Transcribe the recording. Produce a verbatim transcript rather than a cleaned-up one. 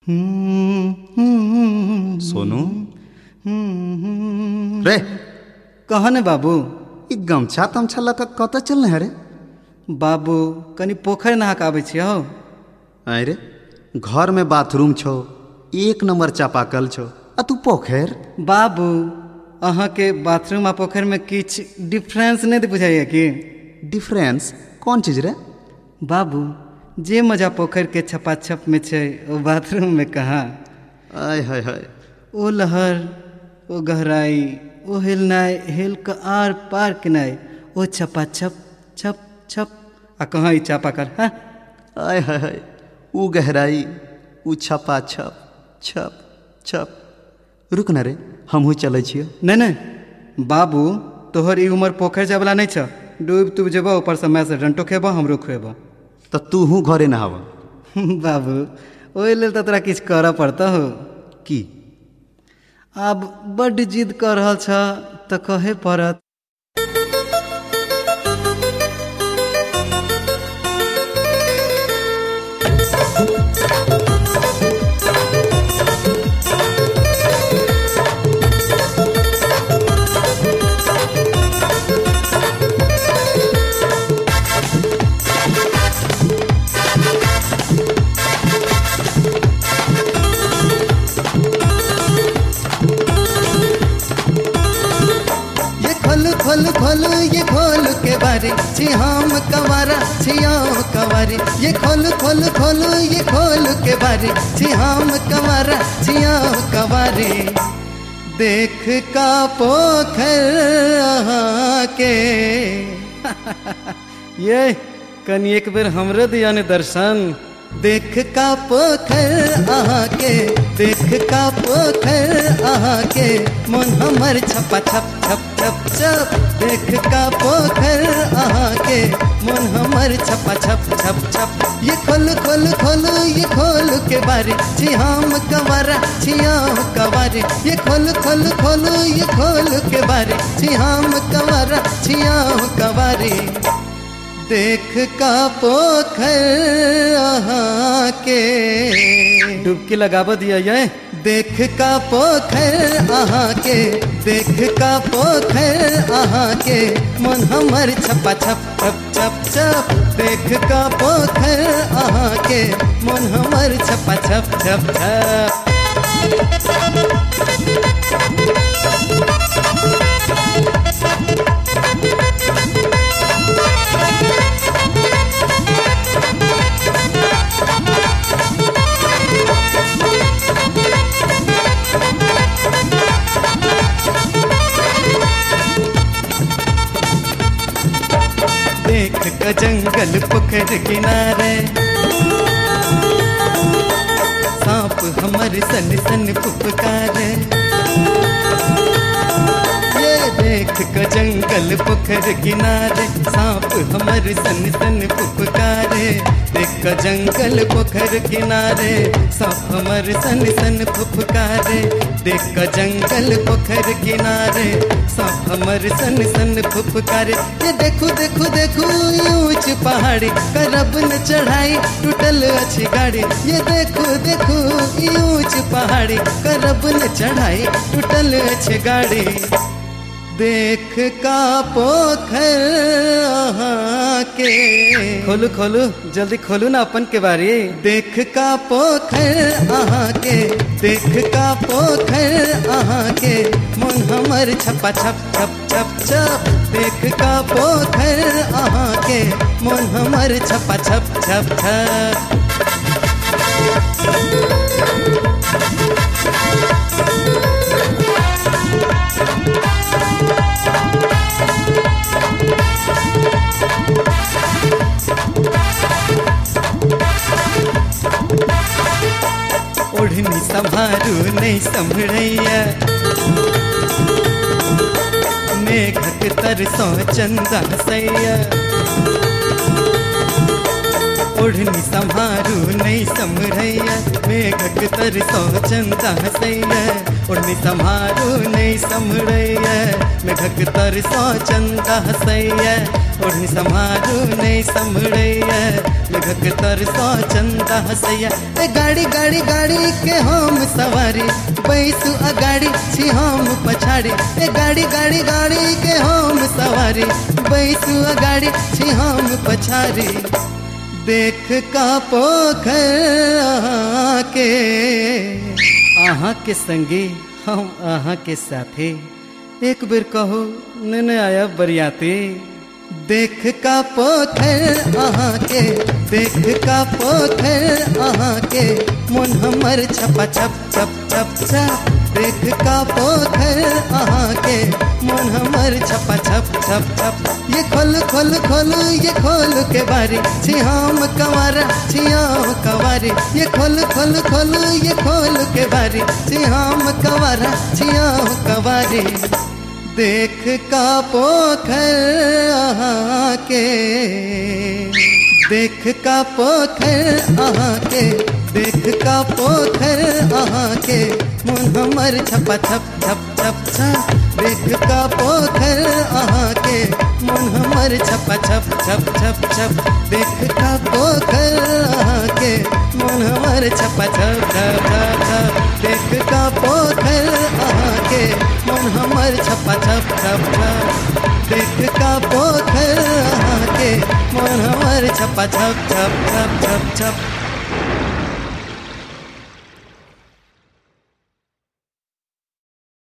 सोनू रे कहाँ ने बाबू? ई गमछा तमछा लऽ कतऽ चलने है रे? बाबू कनी पोखरि नहा के आबै छियौ। आय रे घर में बाथरूम छौ, एक नंबर चापाकल छौ, आ तू पोखरि? बाबू अहाँ के बाथरूम आ पोखरि में किछ डिफरेंस नहीं बुझाइए कि? डिफरेंस कौन चीज रे? बाबू जे मजा पोखरि के छपाछप में छै ओ बाथरूम में कहाँ। आय हाय हाय, ओ लहर, ओ गहराई, ओ हिलनाइ, हिल के आर पार किनाइ, ओ छपाछप छप छप, आ कहाँ ई चापाकल। हाँ आय हाय हाय, ऊ गहराई, ऊ छपा छप छप छप। रुक न रे, हमहूँ चलै छियौ। नहीं नहीं बाबू, तोहर ई उम्र पोखरि जाय वाला नहीं छ। डूब तुब जेबो, ऊपर से मैं से डंटो खेबो, हमरो खुएबो। तो तू हूँ घरे नहावा। बाबू ओहि लेल तो तोरा किछ करऽ पड़तौ हो। की? अब बड्ड जिद कर रहल छ तऽ कहे पड़त। खोल खोल ये खोल के बारी छी हम कवारा छियाओ कवारी। ये खोल खोल खोल ये खोल के बारी छी हम कवारा छियाओ कवारी। देख का पोखर अहाँ के ये कनी एक बेर हमरे दिया ने दर्शन। देख का पोखर अहाँ के, देख का पोखर अहाँ के, मन हमर छपा छप छप छप छप। देख का पोखर अहाँ के, मन हमर छपा छप छप छप। ये खोल खोल खोल ये खोल के बारी छी हम कवारा छियाओ कवारी। ये खोल खोल खोल ये खोल के बारी छी हम कवारा छियाओ कवारी। देख का पोखर अहाँ के, डुबकी लगाबो दिया ये। देख का पोखर अहाँ के, देख का पोखर अहाँ के, मन हमर छपा छप छप छप छप। देख का पोखर अहाँ के, मन हमर छपा छप छप छप। देख का जंगल पोखर किनारे, सांप हमर सन सन फुफकारे। ये देख का जंगल पोखर किनारे, सांप हमर सन सन फुफकारे। देख का जंगल पोखर किनारे, सांप हमर सन सन फुफकारे। देख का जंगल पोखर किनारे, सांप हमर सन सन फुफकारे। ये देखो देखो देखो ऊंच पहाड़ी, करब न चढ़ाई टूटल अच्छी गाड़ी। ये देखो देखो ऊंच पहाड़ी, करब न चढ़ाई टूटल अच्छी गाड़ी। देख का पोखर अहाँ के, खोलू खोलू जल्दी खोलू ना अपन के बारी। देख का पोखर अहाँ के, देख का पोखर अहाँ के, मन हमर छपा छप छप छप छप। देख का पोखर अहाँ के, मन हमर छपा छप छप छप। ओढ़नी संभारू नहीं संभड़ैया, मेघक तरसों चंदा सैया। ओढ़नी संभारू नहीं संभड़ैया, मेघक तरसों चंदा सैया। ओढ़नी संभारू नहीं संभड़ैया, मेघक तरसों चंदा सैया। ओढ़ी समारू नहीं संभड़ैया लगक तरसो चंदा हसैया ए गाड़ी गाड़ी गाड़ी के हम सवारी बैसु अगाड़ी छी हम पछाड़ी ए गाड़ी गाड़ी गाड़ी के हम सवारी बैसु अगाड़ी छी हम पछाड़ी देख का पोखर आहा के आहा के संगे हम आहा के साथे एक बेर कहो न आया बरियाते देख का पोखर आहा के देख का पोखर आहा के मन हमर छपा छप छप छप छप देख का पोखर आहा के मन हमर छपा छप छप छप ये खोल खोल खोल ये खोल के बारी छियाम कंवारा छियाम कंवारी ये खोल खोल खोल ये खोल के बारी छियाम कंवारा छियाम कंवारी देख का पोखर आहा के देख का पोखर आहा के देख का पोखर आहा के मन हमर छपा छप छप छप छप देख का पोखर आहा के मन हमर छपा छप छप छप छप देख का पोखर आहा के मन हमर छपा छप छप छप छप देख का पोखर आहा के मन हमर छपा छप छप छप देख का पोखर आहा के मन हमर छपा छप छप छप छप छप